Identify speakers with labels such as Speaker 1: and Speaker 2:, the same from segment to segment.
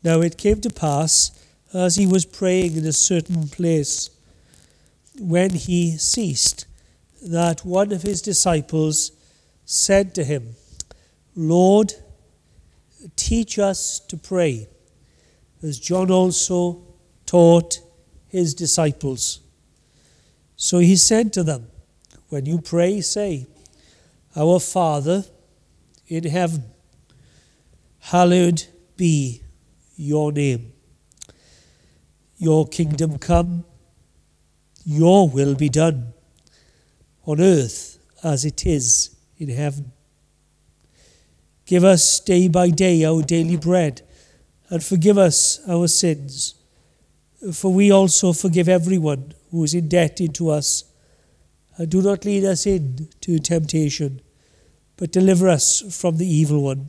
Speaker 1: Now it came to pass, as he was praying in a certain place, when he ceased, that one of his disciples said to him, Lord, teach us to pray, as John also taught his disciples. So he said to them, when you pray, say, Our Father in heaven, hallowed be your name. Your kingdom come, your will be done, on earth as it is in heaven. Give us day by day our daily bread, and forgive us our sins, for we also forgive everyone who is indebted to us. And do not lead us into temptation, but deliver us from the evil one.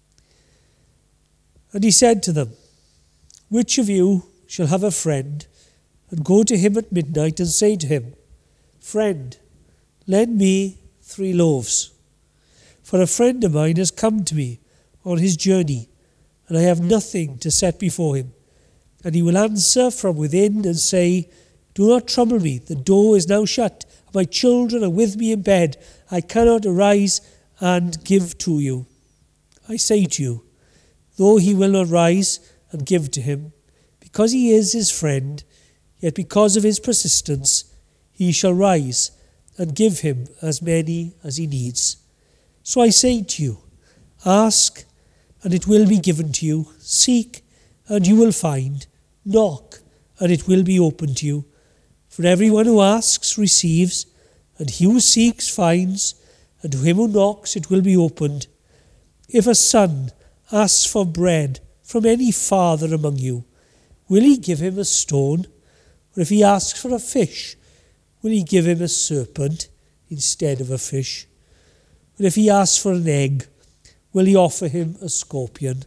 Speaker 1: And he said to them, Which of you shall have a friend, and go to him at midnight, and say to him, Friend, lend me 3 loaves, for a friend of mine has come to me on his journey, and I have nothing to set before him. And he will answer from within and say, Do not trouble me, the door is now shut, and my children are with me in bed. I cannot arise and give to you. I say to you, though he will not rise and give to him, because he is his friend, yet because of his persistence, he shall rise and give him as many as he needs. So I say to you, ask, and it will be given to you. Seek, and you will find. Knock, and it will be opened to you. For everyone who asks receives, and he who seeks finds, and to him who knocks it will be opened. If a son asks for bread from any father among you, will he give him a stone? Or if he asks for a fish, will he give him a serpent instead of a fish? Or if he asks for an egg, will he offer him a scorpion?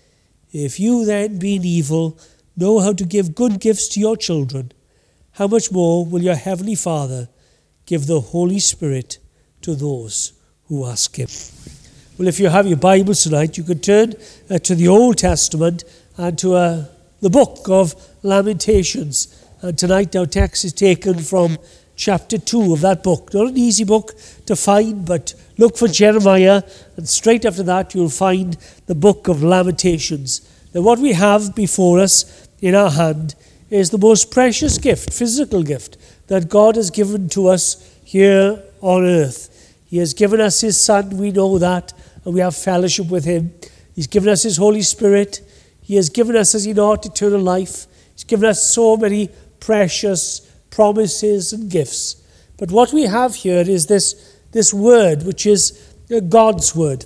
Speaker 1: If you then, being evil, know how to give good gifts to your children, how much more will your heavenly Father give the Holy Spirit to those who ask him? Well, if you have your Bibles tonight, you could turn to the Old Testament and to the book of Lamentations. And tonight our text is taken from chapter 2 of that book. Not an easy book to find, but look for Jeremiah, and straight after that you'll find the book of Lamentations. Now what we have before us in our hand is the most precious gift, physical gift, that God has given to us here on earth. He has given us his Son, we know that, and we have fellowship with him. He's given us his Holy Spirit. He has given us, as he not, eternal life. He's given us so many precious promises and gifts. But what we have here is this word, which is God's word.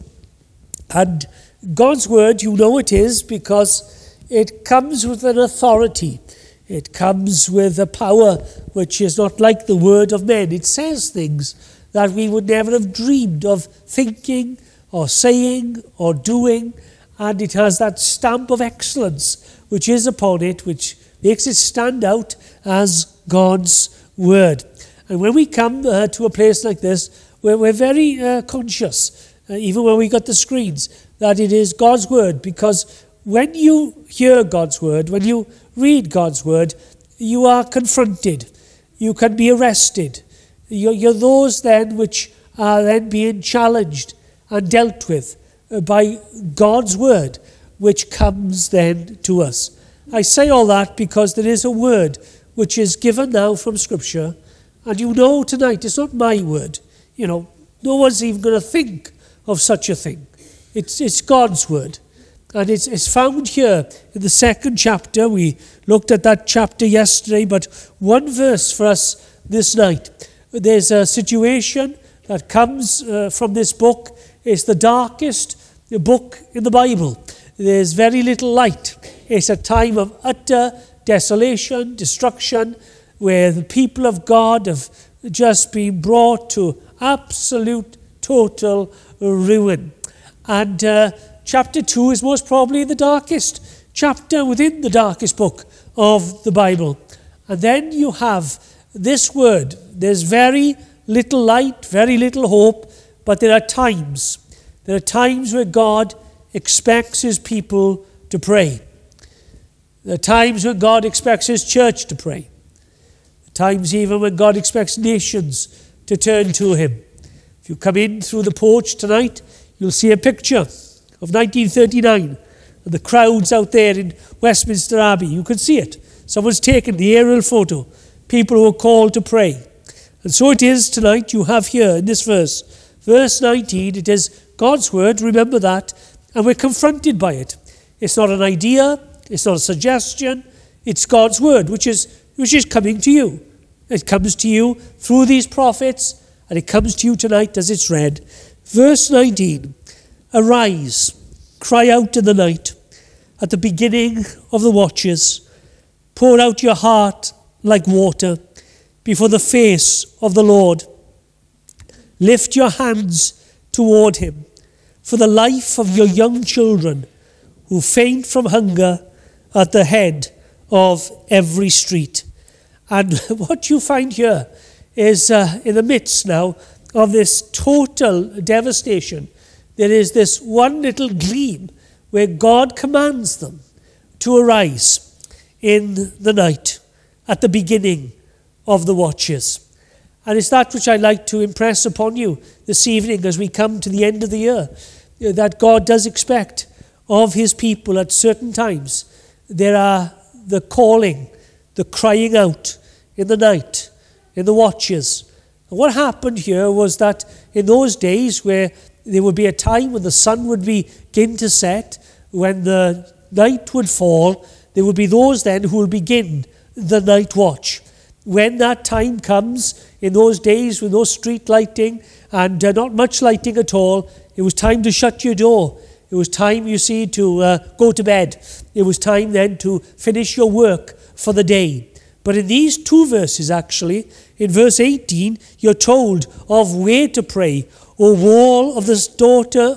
Speaker 1: And God's word, you know it is, because it comes with an authority. It comes with a power which is not like the word of men. It says things that we would never have dreamed of thinking or saying or doing, and it has that stamp of excellence which is upon it, which makes it stand out as God's word. And when we come to a place like this, we're very conscious, even when we got the screens, that it is God's word, because when you hear God's word, when you read God's word, you are confronted. You can be arrested. You're those then which are then being challenged and dealt with by God's word, which comes then to us. I say all that because there is a word which is given now from Scripture, and you know tonight it's not my word. You know, no one's even going to think of such a thing. It's God's word. And it's found here in the 2nd chapter. We looked at that chapter yesterday, but one verse for us this night. There's a situation that comes from this book. It's the darkest book in the Bible. There's very little light. It's a time of utter desolation, destruction, where the people of God have just been brought to absolute, total ruin. And chapter 2 is most probably the darkest chapter within the darkest book of the Bible. And then you have this word. There's very little light, very little hope, but there are times. There are times where God expects his people to pray. There are times when God expects his church to pray. There are times even when God expects nations to turn to him. If you come in through the porch tonight, you'll see a picture of 1939 and the crowds out there in Westminster Abbey. You can see it. Someone's taken the aerial photo. People who are called to pray. And so it is tonight you have here in this verse. Verse 19, it is God's word, remember that, and we're confronted by it. It's not an idea, it's not a suggestion, it's God's word, which is coming to you. It comes to you through these prophets, and it comes to you tonight as it's read. Verse 19, arise, cry out in the night, at the beginning of the watches, pour out your heart like water before the face of the Lord. Lift your hands toward him for the life of your young children who faint from hunger at the head of every street. And what you find here is in the midst now of this total devastation, there is this one little gleam where God commands them to arise in the night at the beginning of the watches. And it's that which I'd like to impress upon you this evening as we come to the end of the year, that God does expect of his people at certain times. There are the calling, the crying out in the night, in the watches. And what happened here was that in those days where there would be a time when the sun would begin to set, when the night would fall, there would be those then who will begin the night watch. When that time comes, in those days with no street lighting and not much lighting at all, it was time to shut your door. It was time, you see, to go to bed. It was time then to finish your work for the day. But in these two verses actually, in verse 18, you're told of where to pray, O wall of this daughter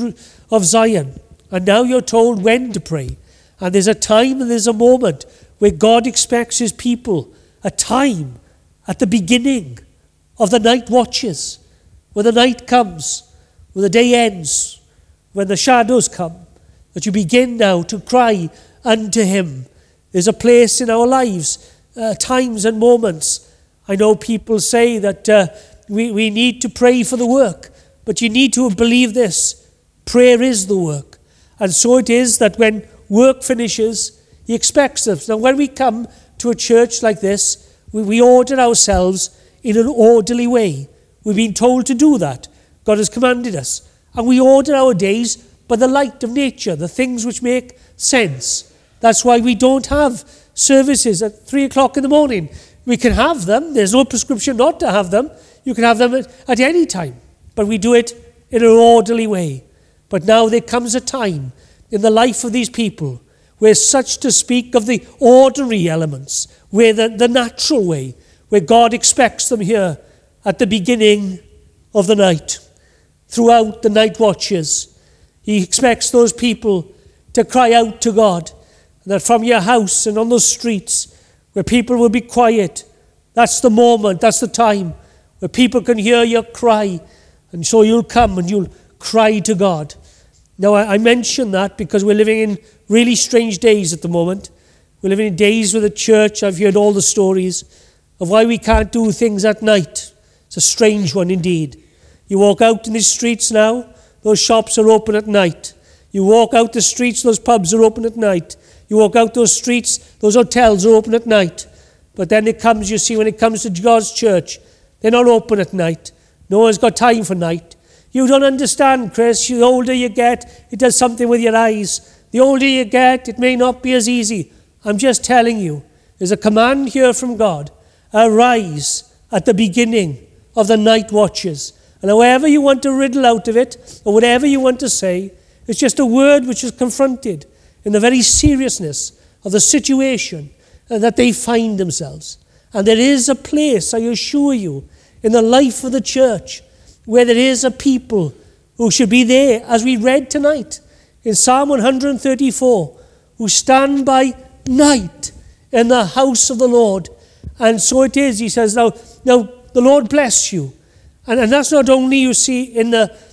Speaker 1: of Zion. And now you're told when to pray. And there's a time and there's a moment where God expects his people, a time at the beginning of the night watches, when the night comes, when the day ends, when the shadows come, that you begin now to cry unto him. There's a place in our lives, times and moments. I know people say that we need to pray for the work, but you need to believe this. Prayer is the work. And so it is that when work finishes, he expects us. Now when we come to a church like this, we order ourselves in an orderly way. We've been told to do that. God has commanded us. And we order our days by the light of nature, the things which make sense. That's why we don't have services at 3 o'clock in the morning. We can have them. There's no prescription not to have them. You can have them at any time. But we do it in an orderly way. But now there comes a time in the life of these people where such to speak of the ordinary elements, where the natural way, where God expects them here at the beginning of the night, throughout the night watches. He expects those people to cry out to God, that from your house and on those streets where people will be quiet, that's the moment, that's the time where people can hear your cry, and so you'll come and you'll cry to God. Now I mention that because we're living in really strange days at the moment. We're living in days with the church. I've heard all the stories of why we can't do things at night. It's a strange one indeed. You walk out in the streets now, those shops are open at night. You walk out the streets, those pubs are open at night. You walk out those streets, those hotels are open at night. But then it comes, you see, when it comes to God's church, they're not open at night. No one's got time for night. You don't understand, Chris. The older you get, it does something with your eyes. The older you get, it may not be as easy. I'm just telling you, there's a command here from God. Arise at the beginning of the night watches. And however you want to riddle out of it, or whatever you want to say, it's just a word which is confronted in the very seriousness of the situation that they find themselves. And there is a place, I assure you, in the life of the church where there is a people who should be there, as we read tonight in Psalm 134, who stand by night in the house of the Lord. And so it is, he says, now the Lord bless you. And that's not only, you see, in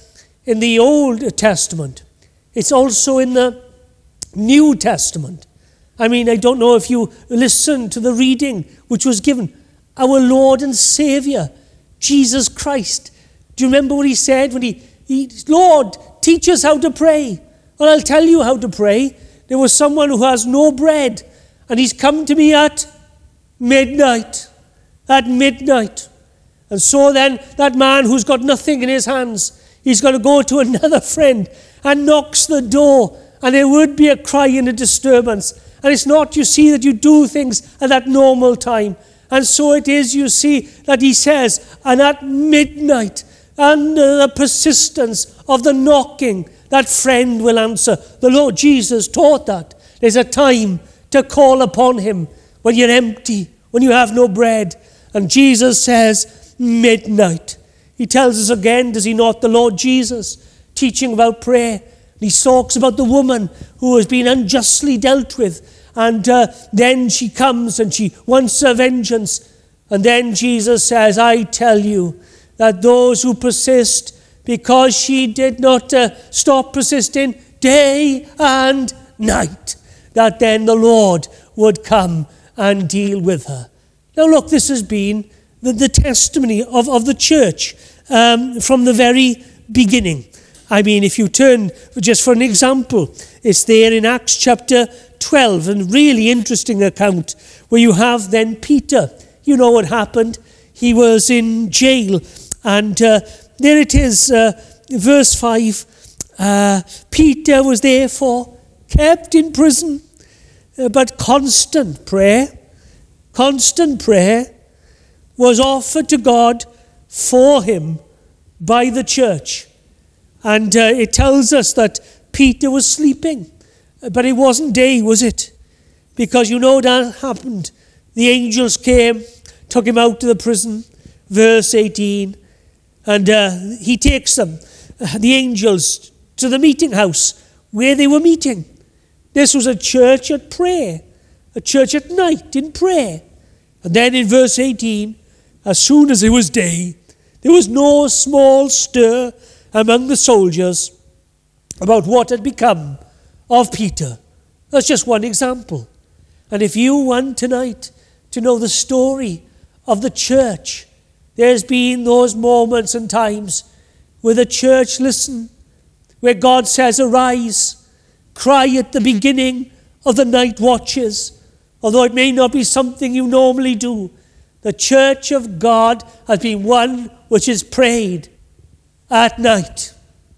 Speaker 1: the Old Testament, it's also in the New Testament. I mean, I don't know if you listened to the reading which was given. Our Lord and Saviour, Jesus Christ. Do you remember what he said when he Lord, teach us how to pray. Well, I'll tell you how to pray. There was someone who has no bread, and he's come to me at midnight. At midnight. And so then, that man who's got nothing in his hands, he's got to go to another friend and knocks the door, and there would be a cry and a disturbance. And it's not, you see, that you do things at that normal time. And so it is, you see, that he says, and at midnight, under the persistence of the knocking, that friend will answer. The Lord Jesus taught that. There's a time to call upon him when you're empty, when you have no bread. And Jesus says, midnight. He tells us again, does he not, the Lord Jesus, teaching about prayer. He talks about the woman who has been unjustly dealt with. And then she comes and she wants her vengeance. And then Jesus says, I tell you that those who persist, because she did not stop persisting day and night, that then the Lord would come and deal with her. Now look, this has been the testimony of the church from the very beginning. I mean, if you turn, just for an example, it's there in Acts chapter 12, a really interesting account where you have then Peter. You know what happened. He was in jail, and there it is, verse 5. Peter was therefore kept in prison, but constant prayer was offered to God for him by the church. And it tells us that Peter was sleeping, but it wasn't day, was it? Because you know that happened. The angels came, took him out to the prison, verse 18, and he takes them, the angels, to the meeting house where they were meeting. This was a church at prayer, a church at night in prayer. And then in verse 18, as soon as it was day, there was no small stir among the soldiers about what had become of Peter. That's just one example. And if you want tonight to know the story of the church, there's been those moments and times where the church listen, where God says, arise, cry at the beginning of the night watches. Although it may not be something you normally do, the church of God has been one which is prayed at night.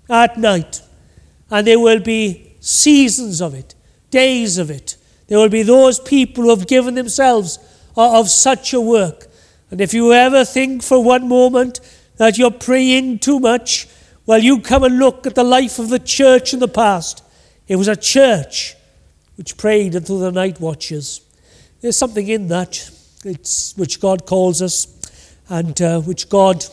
Speaker 1: And there will be seasons of it, days of it. There will be those people who have given themselves of such a work. And if you ever think for one moment that you're praying too much, well, you come and look at the life of the church in the past. It was a church which prayed until the night watches. There's something in that which God calls us and which God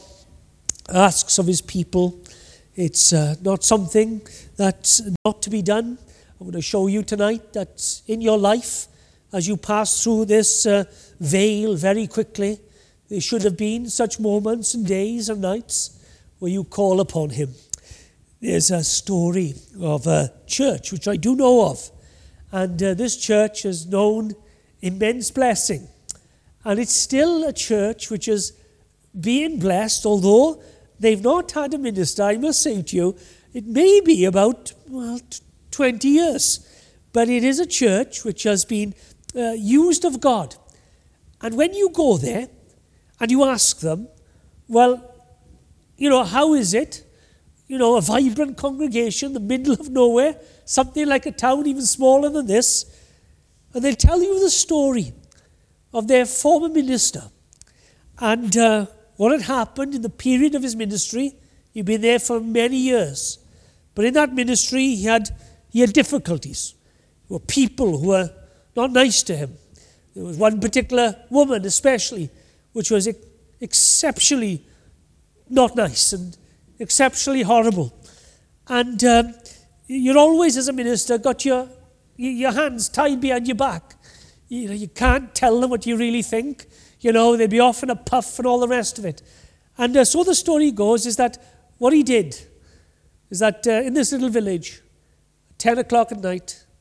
Speaker 1: asks of his people. It's not something that's not to be done. I'm going to show you tonight that in your life, as you pass through this veil very quickly, there should have been such moments and days and nights where you call upon him. There's a story of a church which I do know of, and this church has known immense blessing, and it's still a church which is being blessed, although they've not had a minister. I must say to you, it may be about 20 years, but it is a church which has been used of God. And when you go there and you ask them, well, how is it? A vibrant congregation in the middle of nowhere, something like a town even smaller than this. And they'll tell you the story of their former minister and what had happened in the period of his ministry. He'd been there for many years. But in that ministry, he had difficulties. There were people who were not nice to him. There was one particular woman especially, which was exceptionally not nice and exceptionally horrible. And you're always, as a minister, got your hands tied behind your back. You can't tell them what you really think. They'd be off in a puff and all the rest of it. And so the story goes is that what he did is that in this little village, at 10 o'clock at night,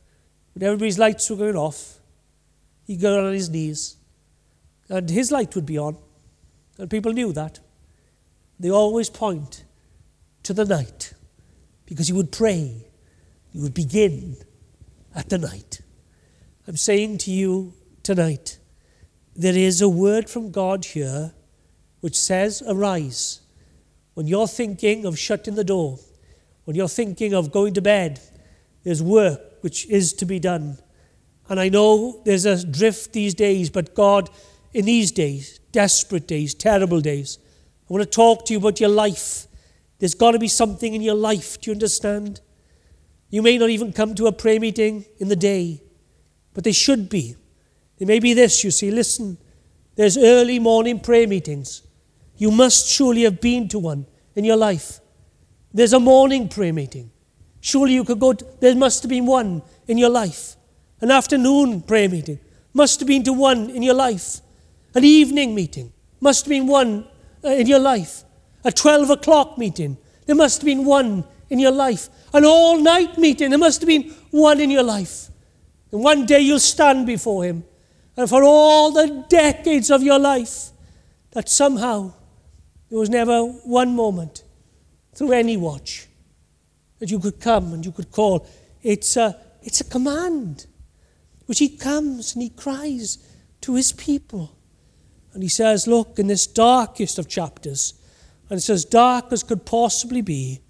Speaker 1: when everybody's lights were going off, he'd go on his knees, and his light would be on, and people knew that. They always point to the night, because he would pray. He would begin at the night. I'm saying to you tonight, there is a word from God here which says, arise. When you're thinking of shutting the door, when you're thinking of going to bed, there's work which is to be done. And I know there's a drift these days, but God, in these days, desperate days, terrible days, I want to talk to you about your life. There's got to be something in your life. Do you understand? You may not even come to a prayer meeting in the day, but they should be. There may be this, you see. Listen, there's early morning prayer meetings. You must surely have been to one in your life. There's a morning prayer meeting. Surely you could go to, there must have been one in your life. An afternoon prayer meeting. Must have been to one in your life. An evening meeting. Must have been one in your life. A 12 o'clock meeting. There must have been one in your life. An all-night meeting. There must have been one in your life. And one day you'll stand before him. And for all the decades of your life, that somehow there was never one moment through any watch that you could come and you could call. It's a command which he comes and he cries to his people. And he says, look, in this darkest of chapters, and it's as dark as could possibly be,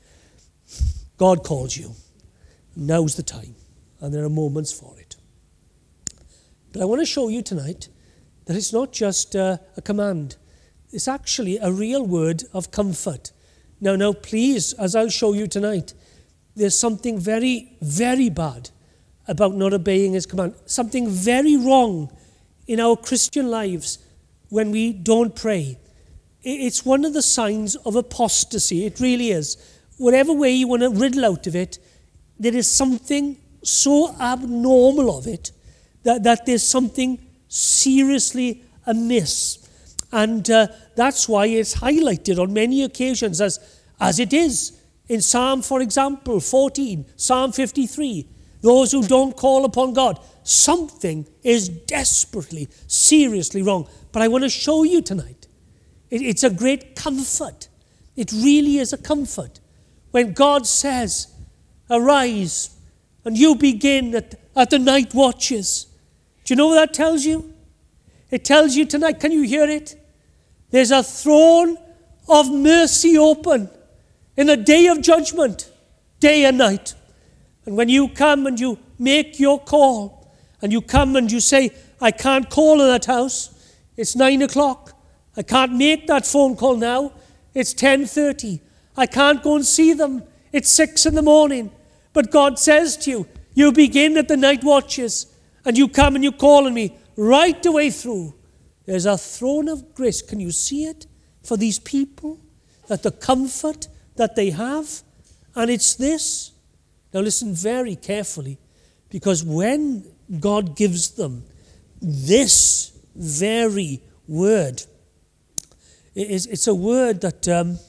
Speaker 1: God calls you. Now's the time. And there are moments for it. But I want to show you tonight that it's not just a command. It's actually a real word of comfort. Now, please, as I'll show you tonight, there's something very, very bad about not obeying his command. Something very wrong in our Christian lives when we don't pray. It's one of the signs of apostasy. It really is. Whatever way you want to riddle out of it, there is something so abnormal of it that there's something seriously amiss. And that's why it's highlighted on many occasions as it is. In Psalm, for example, 14, Psalm 53, those who don't call upon God, something is desperately, seriously wrong. But I want to show you tonight, it's a great comfort. It really is a comfort. When God says, arise, and you begin at the night watches. Do you know what that tells you? It tells you tonight, can you hear it? There's a throne of mercy open in a day of judgment, day and night. And when you come and you make your call, and you come and you say, I can't call in that house, it's 9 o'clock. I can't make that phone call now, it's 10:30. I can't go and see them, it's 6 in the morning. But God says to you, you begin at the night watches, and you come and you call on me right the way through. There's a throne of grace. Can you see it for these people? That the comfort that they have, and it's this. Now listen very carefully, because when God gives them this very word, it's a word that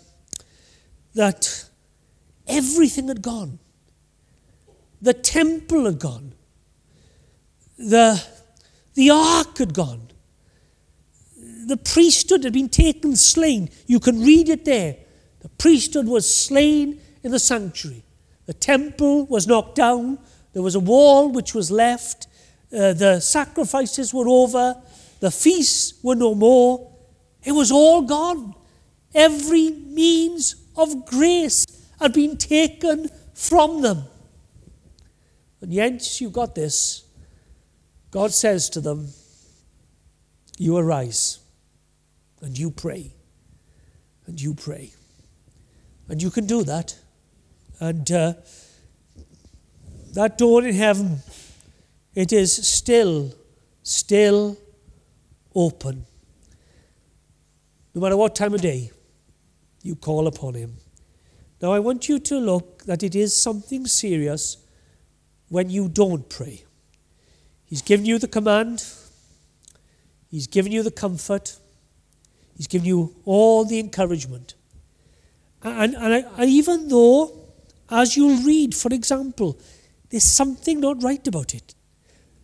Speaker 1: everything had gone. The temple had gone. The ark had gone. The priesthood had been taken, slain. You can read it there. The priesthood was slain in the sanctuary. The temple was knocked down. There was a wall which was left. The sacrifices were over. The feasts were no more. It was all gone. Every means of grace had been taken from them. And yet you got this. God says to them, you arise and you pray and you pray. And you can do that. And that door in heaven, it is still open. No matter what time of day you call upon him. Now I want you to look that it is something serious when you don't pray. He's given you the command. He's given you the comfort. He's given you all the encouragement. And even though, as you'll read, for example, there's something not right about it.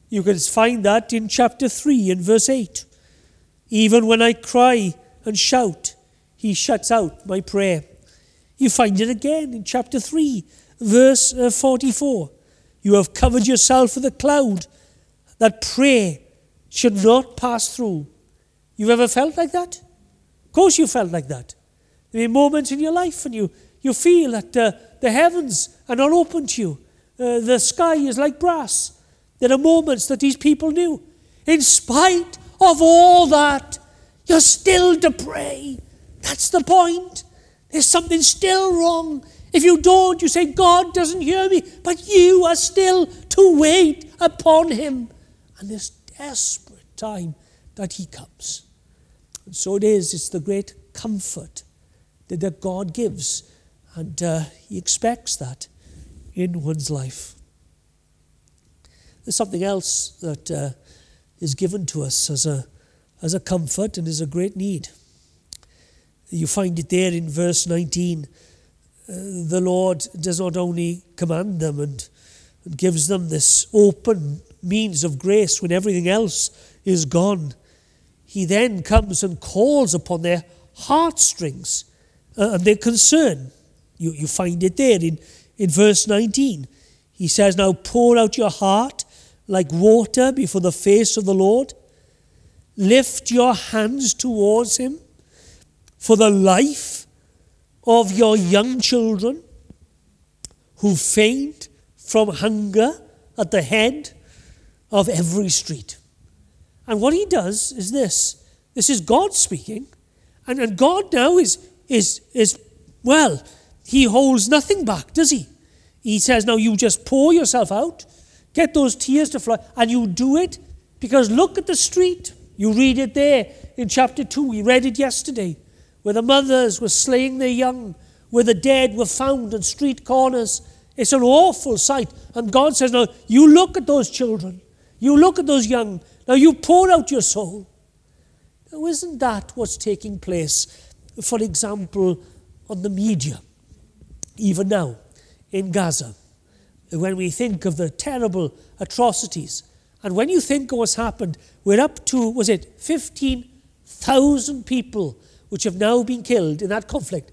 Speaker 1: You can find that in chapter 3 and verse 8. Even when I cry and shout, he shuts out my prayer. You find it again in chapter 3, verse 44. You have covered yourself with a cloud that prayer should not pass through. You've ever felt like that? Of course you felt like that. There are moments in your life when you feel that the heavens are not open to you. The sky is like brass. There are moments that these people knew. In spite of all that, you're still to pray. That's the point. There's something still wrong. If you don't, you say, God doesn't hear me. But you are still to wait upon him. And this desperate time that he comes. And so it is. It's the great comfort that God gives. And he expects that in one's life. There's something else that is given to us as a comfort and is a great need. You find it there in verse 19. The Lord does not only command them and gives them this open means of grace when everything else is gone. He then comes and calls upon their heartstrings and their concern. You find it there in verse 19. He says, now pour out your heart like water before the face of the Lord. Lift your hands towards him for the life of your young children who faint from hunger at the head of every street. And what he does is this. This is God speaking. And God now is well, he holds nothing back, does he? He says, now you just pour yourself out, get those tears to flow, and you do it because look at the street. You read it there in chapter 2. We read it yesterday, where the mothers were slaying their young, where the dead were found on street corners. It's an awful sight. And God says, now you look at those children. You look at those young. Now you pour out your soul. Now isn't that what's taking place, for example, on the media, even now in Gaza? When we think of the terrible atrocities, and when you think of what's happened, we're up to, 15,000 people which have now been killed in that conflict.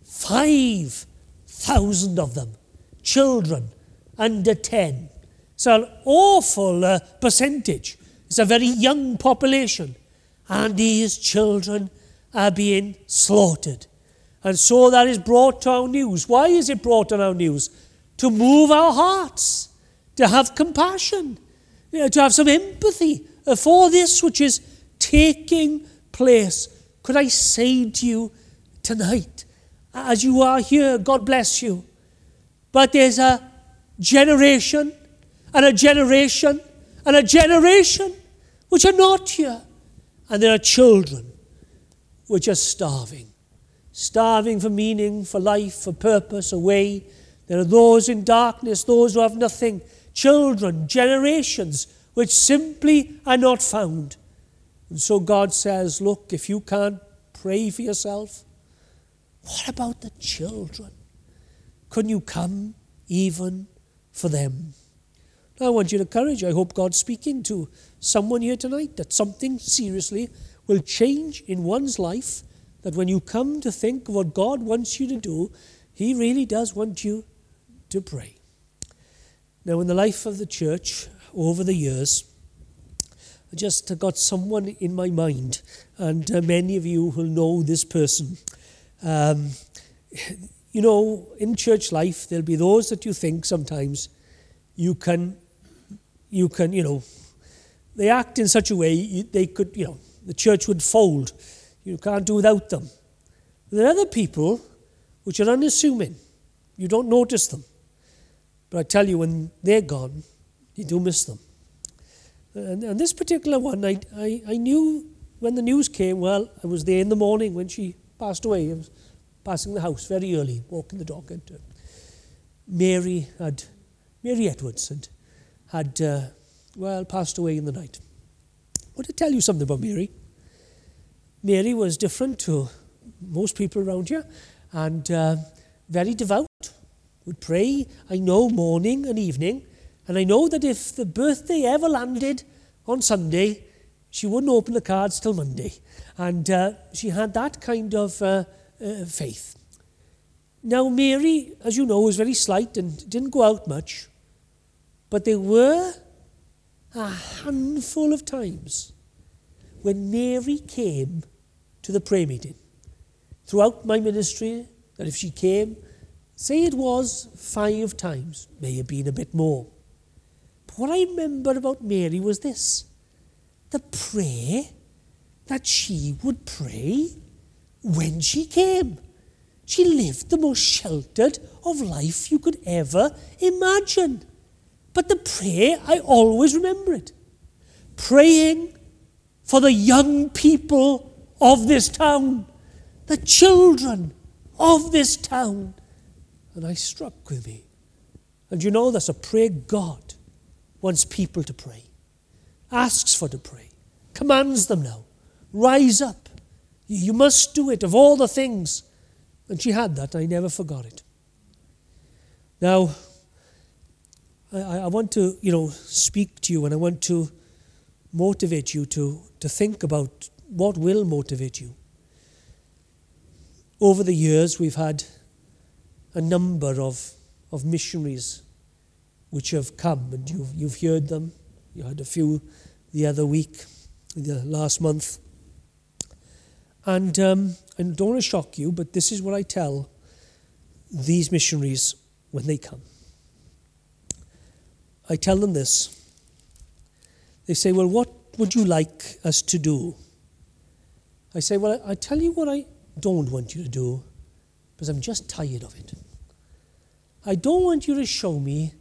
Speaker 1: 5,000 of them, children under 10. It's an awful percentage. It's a very young population. And these children are being slaughtered. And so that is brought to our news. Why is it brought on our news? To move our hearts, to have compassion, to have some empathy for this which is taking place. Could I say to you tonight, as you are here, God bless you, but there's a generation and a generation and a generation which are not here. And there are children which are starving for meaning, for life, for purpose, a way. There are those in darkness, those who have nothing. Children, generations, which simply are not found. And so God says, look, if you can't pray for yourself, what about the children? Couldn't you come even for them? Now I want you to encourage. I hope God's speaking to someone here tonight that something seriously will change in one's life, that when you come to think of what God wants you to do, he really does want you to pray. Now, in the life of the church over the years, I just got someone in my mind, and many of you will know this person. In church life, there'll be those that you think sometimes you can, they act in such a way they could, the church would fold. You can't do without them. There are other people which are unassuming. You don't notice them. But I tell you, when they're gone, you do miss them. And this particular one, I knew when the news came. Well, I was there in the morning when she passed away. I was passing the house very early, walking the dog. And Mary Edwards had passed away in the night. I want to tell you something about Mary. Mary was different to most people around here, and very devout. Would pray, I know, morning and evening, And I know that if the birthday ever landed on Sunday, she wouldn't open the cards till Monday. And she had that kind of faith. Now, Mary, as you know, was very slight and didn't go out much. But there were a handful of times when Mary came to the prayer meeting. Throughout my ministry, that if she came, say it was 5 times, may have been a bit more. But what I remember about Mary was this: the prayer that she would pray when she came. She lived the most sheltered of life you could ever imagine. But the prayer, I always remember it. Praying for the young people of this town, the children of this town. And I struck with me. And you know, that's a prayer God wants people to pray. Asks for to pray. Commands them now. Rise up. You must do it, of all the things. And she had that. I never forgot it. Now, I want to, speak to you, and I want to motivate you to think about what will motivate you. Over the years, we've had a number of missionaries which have come, and you've heard them. You had a few the other week, the last month. And I don't want to shock you, but this is what I tell these missionaries when they come. I tell them this. They say, well, what would you like us to do? I say, well, I tell you what I don't want you to do, because I'm just tired of it. I don't want you to show me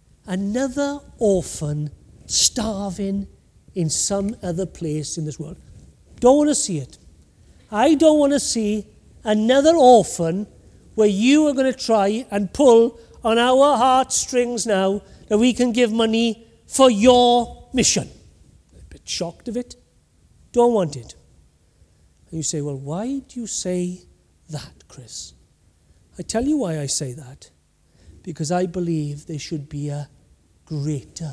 Speaker 1: another orphan starving in some other place in this world. Don't want to see it. I don't want to see another orphan where you are going to try and pull on our heartstrings now that we can give money for your mission. A bit shocked of it. Don't want it. And you say, well, why do you say that, Chris? I tell you why I say that. Because I believe there should be a greater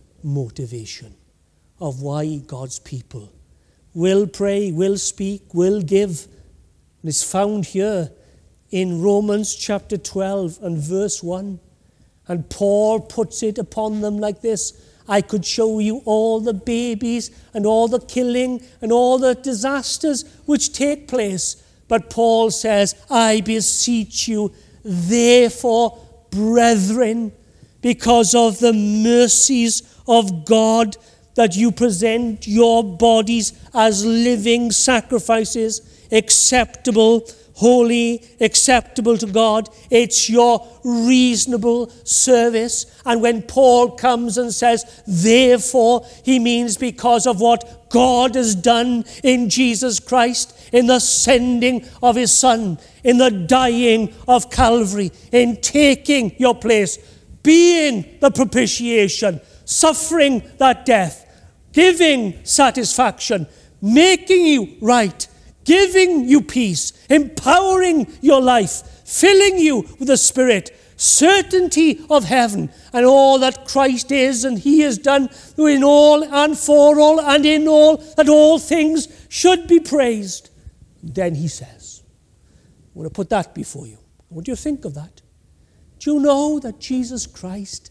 Speaker 1: motivation of why God's people will pray, will speak, will give. And it's found here in Romans chapter 12 and verse 1. And Paul puts it upon them like this: I could show you all the babies and all the killing and all the disasters which take place. But Paul says, I beseech you, therefore, brethren, because of the mercies of God, that you present your bodies as living sacrifices, acceptable, holy, acceptable to God. It's your reasonable service. And when Paul comes and says, therefore, he means because of what God has done in Jesus Christ, in the sending of his Son, in the dying of Calvary, in taking your place, being the propitiation, suffering that death, giving satisfaction, making you right, giving you peace, empowering your life, filling you with the Spirit, certainty of heaven, and all that Christ is and he has done in all and for all and in all, that all things should be praised. Then he says, I want to put that before you. What do you think of that? Do you know that Jesus Christ,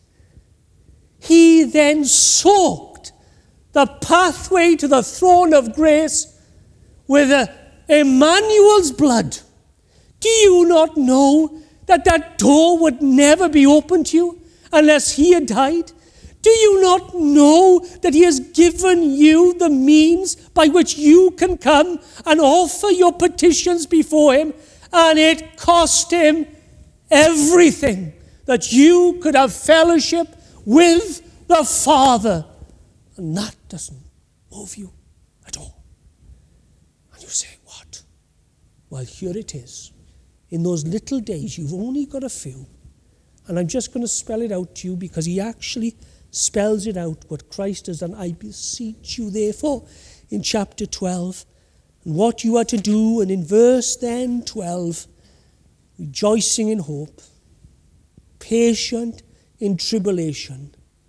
Speaker 1: he then soaked the pathway to the throne of grace with Emmanuel's blood? Do you not know that that door would never be open to you unless he had died? Do you not know that he has given you the means by which you can come and offer your petitions before him? And it cost him everything that you could have fellowship with the Father. And that doesn't move you at all. And you say, what? Well, here it is. In those little days, you've only got a few. And I'm just going to spell it out to you because he actually spells it out, what Christ has done. I beseech you, therefore, in chapter 12, and what you are to do. And in verse then 12, rejoicing in hope, patient in tribulation,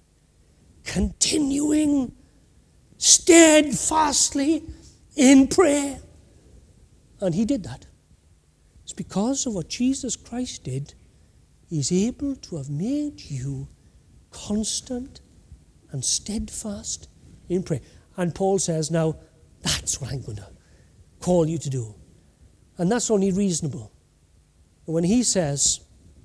Speaker 1: continuing steadfastly in prayer. And he did that. It's because of what Jesus Christ did. He's able to have made you constant and steadfast in prayer. And Paul says, now, that's what I'm going to call you to do. And that's only reasonable. When he says,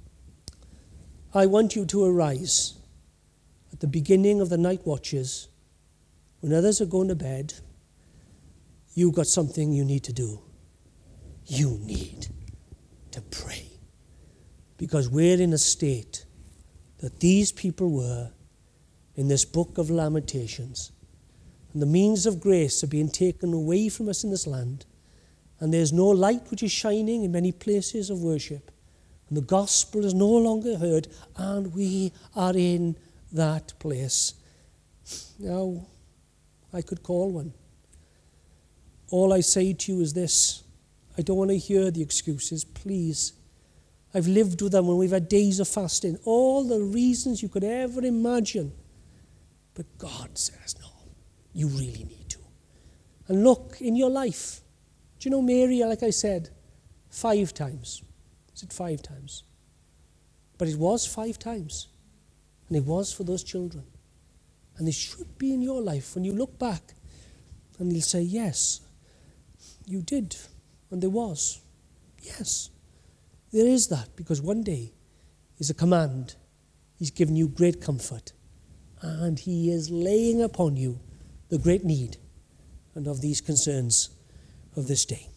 Speaker 1: I want you to arise at the beginning of the night watches, when others are going to bed, you've got something you need to do. You need to pray. Because we're in a state that these people were in this book of Lamentations. And the means of grace are being taken away from us in this land. And there's no light which is shining in many places of worship. And the gospel is no longer heard. And we are in that place. Now, I could call one. All I say to you is this. I don't want to hear the excuses, please. I've lived with them when we've had days of fasting. All the reasons you could ever imagine. But God says, no, you really need to. And look, in your life, do you know Mary, like I said, 5 times. Is it 5 times? But it was 5 times. And it was for those children. And it should be in your life when you look back and you'll say, yes, you did. And there was. Yes. There is that, because one day is a command. He's given you great comfort. And he is laying upon you the great need and of these concerns of this day.